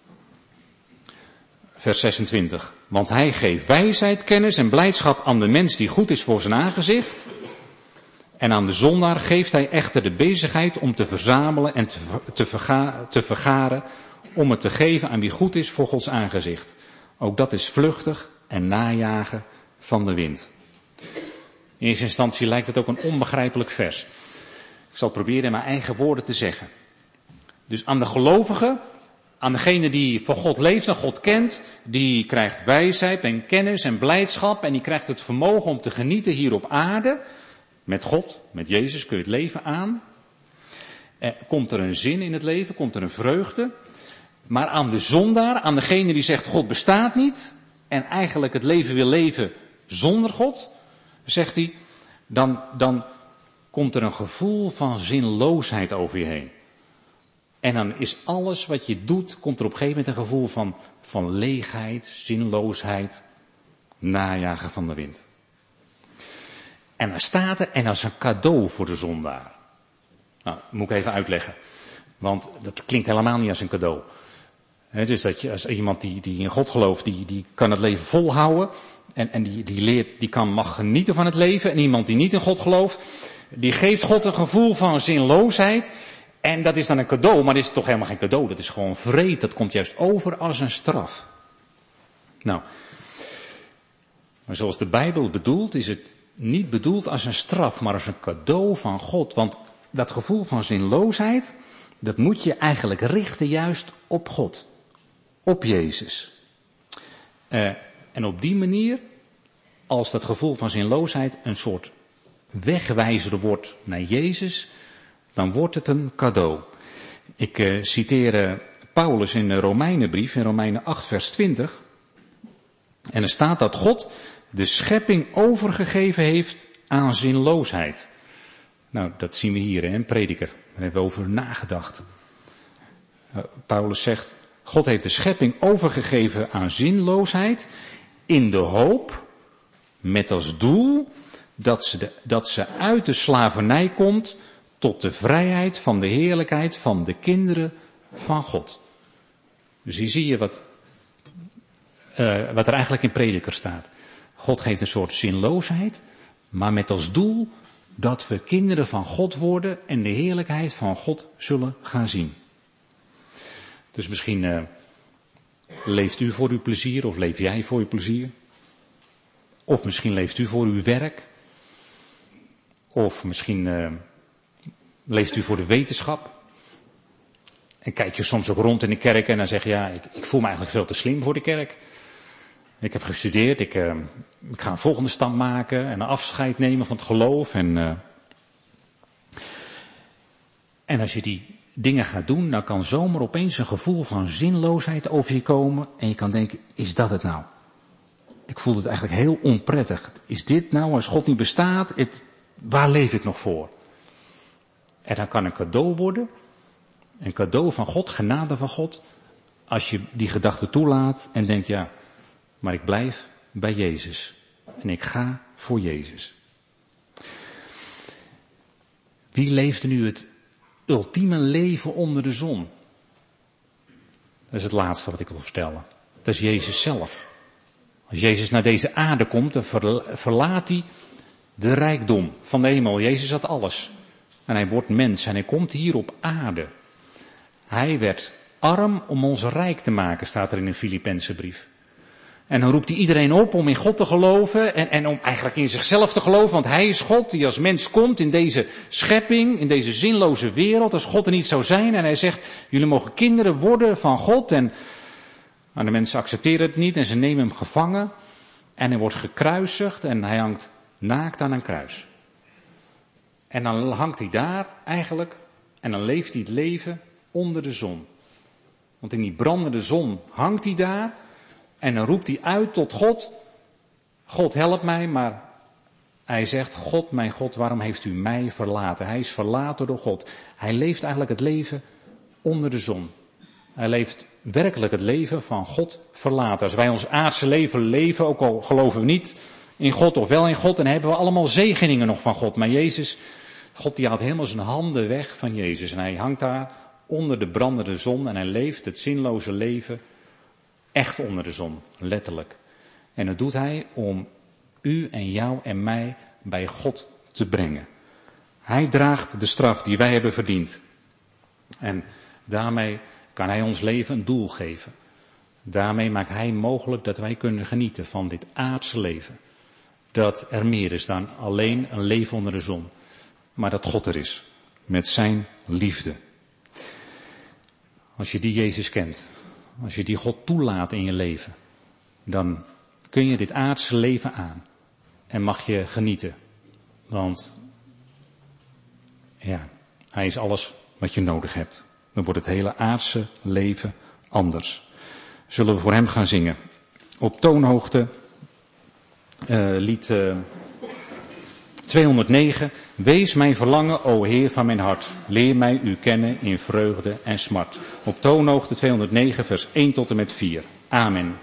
Vers 26. Want hij geeft wijsheid, kennis en blijdschap aan de mens die goed is voor zijn aangezicht. En aan de zondaar geeft hij echter de bezigheid om te verzamelen en te vergaren, om het te geven aan wie goed is voor Gods aangezicht. Ook dat is vluchtig en najagen van de wind. In eerste instantie lijkt het ook een onbegrijpelijk vers. Ik zal proberen in mijn eigen woorden te zeggen. Dus aan de gelovige, aan degene die voor God leeft en God kent, die krijgt wijsheid en kennis en blijdschap en die krijgt het vermogen om te genieten hier op aarde. Met God, met Jezus kun je het leven aan. Komt er een zin in het leven, komt er een vreugde. Maar aan de zondaar, aan degene die zegt God bestaat niet en eigenlijk het leven wil leven zonder God, zegt hij, dan komt er een gevoel van zinloosheid over je heen. En dan is alles wat je doet, komt er op een gegeven moment een gevoel van leegheid, zinloosheid, najagen van de wind. En dan staat er, en dat is een cadeau voor de zondaar. Nou, dat moet ik even uitleggen. Want dat klinkt helemaal niet als een cadeau. Dus dat je, als iemand die in God gelooft, die kan het leven volhouden. En die leert, mag genieten van het leven. En iemand die niet in God gelooft, die geeft God een gevoel van zinloosheid. En dat is dan een cadeau, maar dat is toch helemaal geen cadeau. Dat is gewoon vreed. Dat komt juist over als een straf. Nou, maar zoals de Bijbel bedoelt, is het niet bedoeld als een straf, maar als een cadeau van God. Want dat gevoel van zinloosheid, dat moet je eigenlijk richten juist op God. Op Jezus. En op die manier, als dat gevoel van zinloosheid een soort wegwijzer wordt naar Jezus, dan wordt het een cadeau. Ik citeer Paulus in de Romeinenbrief, in Romeinen 8 vers 20. En er staat dat God de schepping overgegeven heeft aan zinloosheid. Nou, dat zien we hier in Prediker. Daar hebben we over nagedacht. Paulus zegt, God heeft de schepping overgegeven aan zinloosheid in de hoop, met als doel, dat ze uit de slavernij komt tot de vrijheid van de heerlijkheid van de kinderen van God. Dus hier zie je wat er eigenlijk in Prediker staat. God geeft een soort zinloosheid, maar met als doel dat we kinderen van God worden en de heerlijkheid van God zullen gaan zien. Dus misschien leeft u voor uw plezier of leef jij voor uw plezier. Of misschien leeft u voor uw werk. Of misschien leeft u voor de wetenschap. En kijk je soms ook rond in de kerk en dan zeg je, ja, ik voel me eigenlijk veel te slim voor de kerk. Ik heb gestudeerd, ik ga een volgende stap maken en een afscheid nemen van het geloof. En als je die dingen gaat doen, dan kan zomaar opeens een gevoel van zinloosheid over je komen. En je kan denken, is dat het nou? Ik voel het eigenlijk heel onprettig. Is dit nou, als God niet bestaat, waar leef ik nog voor? En dan kan een cadeau worden, een cadeau van God, genade van God, als je die gedachte toelaat en denkt, ja, maar ik blijf bij Jezus. En ik ga voor Jezus. Wie leeft nu het ultieme leven onder de zon? Dat is het laatste wat ik wil vertellen. Dat is Jezus zelf. Als Jezus naar deze aarde komt, dan verlaat hij de rijkdom van de hemel. Jezus had alles. En hij wordt mens en hij komt hier op aarde. Hij werd arm om ons rijk te maken, staat er in een Filippense brief. En dan roept hij iedereen op om in God te geloven en om eigenlijk in zichzelf te geloven, want hij is God die als mens komt in deze schepping, in deze zinloze wereld, als God er niet zou zijn. En hij zegt, jullie mogen kinderen worden van God. En de mensen accepteren het niet en ze nemen hem gevangen. En hij wordt gekruisigd en hij hangt naakt aan een kruis. En dan hangt hij daar eigenlijk en dan leeft hij het leven onder de zon. Want in die brandende zon hangt hij daar. En dan roept hij uit tot God, God help mij, maar hij zegt, God, mijn God, waarom heeft u mij verlaten? Hij is verlaten door God. Hij leeft eigenlijk het leven onder de zon. Hij leeft werkelijk het leven van God verlaten. Als wij ons aardse leven leven, ook al geloven we niet in God of wel in God, dan hebben we allemaal zegeningen nog van God. Maar Jezus, God die haalt helemaal zijn handen weg van Jezus en hij hangt daar onder de brandende zon en hij leeft het zinloze leven echt onder de zon, letterlijk. En dat doet hij om u en jou en mij bij God te brengen. Hij draagt de straf die wij hebben verdiend. En daarmee kan hij ons leven een doel geven. Daarmee maakt hij mogelijk dat wij kunnen genieten van dit aardse leven. Dat er meer is dan alleen een leven onder de zon. Maar dat God er is. Met zijn liefde. Als je die Jezus kent. Als je die God toelaat in je leven. Dan kun je dit aardse leven aan. En mag je genieten. Want ja, hij is alles wat je nodig hebt. Dan wordt het hele aardse leven anders. Zullen we voor hem gaan zingen. Op toonhoogte, lied 209. Wees mijn verlangen, o Heer van mijn hart. Leer mij u kennen in vreugde en smart. Op toonhoogte 209 vers 1 tot en met 4. Amen.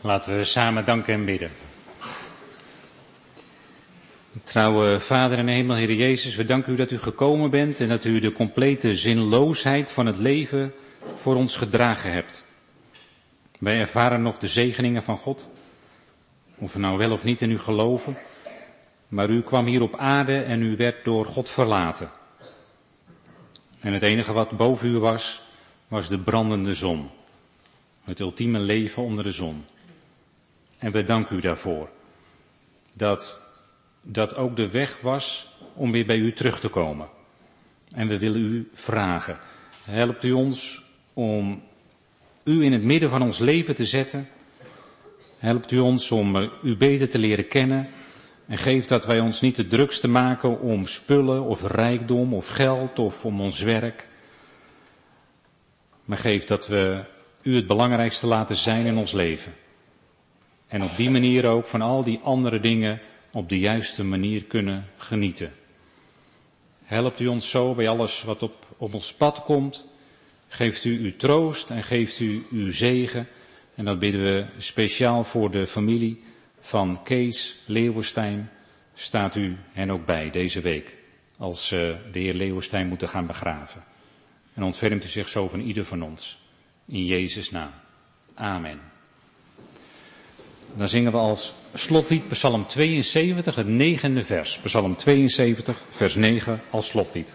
Laten we samen danken en bidden. Trouwe Vader in de hemel, Heer Jezus, we danken u dat u gekomen bent en dat u de complete zinloosheid van het leven voor ons gedragen hebt. Wij ervaren nog de zegeningen van God, of we nou wel of niet in u geloven, maar u kwam hier op aarde en u werd door God verlaten. En het enige wat boven u was de brandende zon. Het ultieme leven onder de zon. En we danken u daarvoor. Dat ook de weg was om weer bij u terug te komen. En we willen u vragen. Helpt u ons om u in het midden van ons leven te zetten. Helpt u ons om u beter te leren kennen. En geef dat wij ons niet te drukste maken om spullen of rijkdom of geld of om ons werk. Maar geef dat we u het belangrijkste laten zijn in ons leven. En op die manier ook van al die andere dingen op de juiste manier kunnen genieten. Helpt u ons zo bij alles wat op ons pad komt. Geeft u uw troost en geeft u uw zegen. En dat bidden we speciaal voor de familie van Kees Leeuwenstein. Staat u hen ook bij deze week. Als de heer Leeuwenstein moeten gaan begraven. En ontfermt u zich zo van ieder van ons. In Jezus' naam. Amen. Dan zingen we als slotlied Psalm 72, het 9e vers. Psalm 72, vers 9 als slotlied.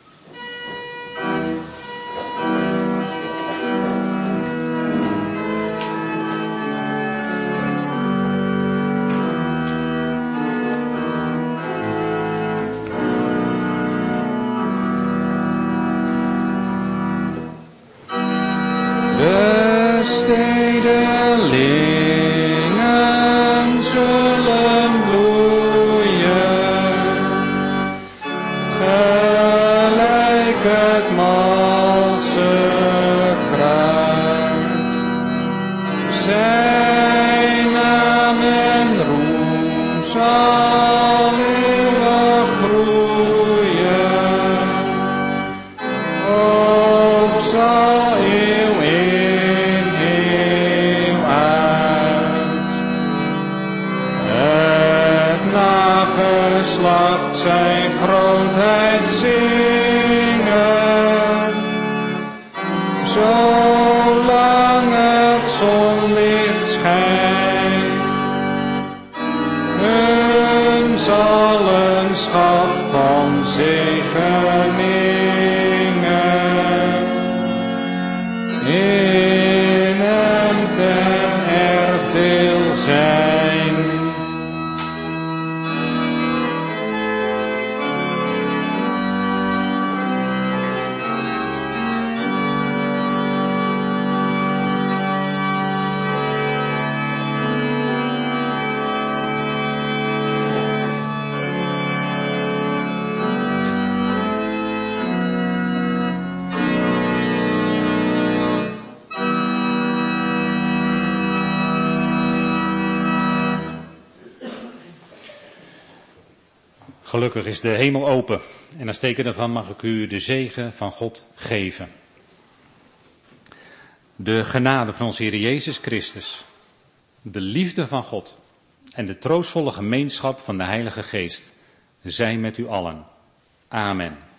De stedelingen zullen bloeien, gelijk het malse kruid. Zijn naam en roem zal eeuwig groeien, ook zal eeuw in eeuw uit het nageslacht zijn grootheid zingen, zolang het zonlicht schijnt. Hun zal een schat van zegeningen in hem ten erfdeel zijn. Gelukkig is de hemel open en als teken daarvan mag ik u de zegen van God geven. De genade van onze Heer Jezus Christus, de liefde van God en de troostvolle gemeenschap van de Heilige Geest zijn met u allen. Amen.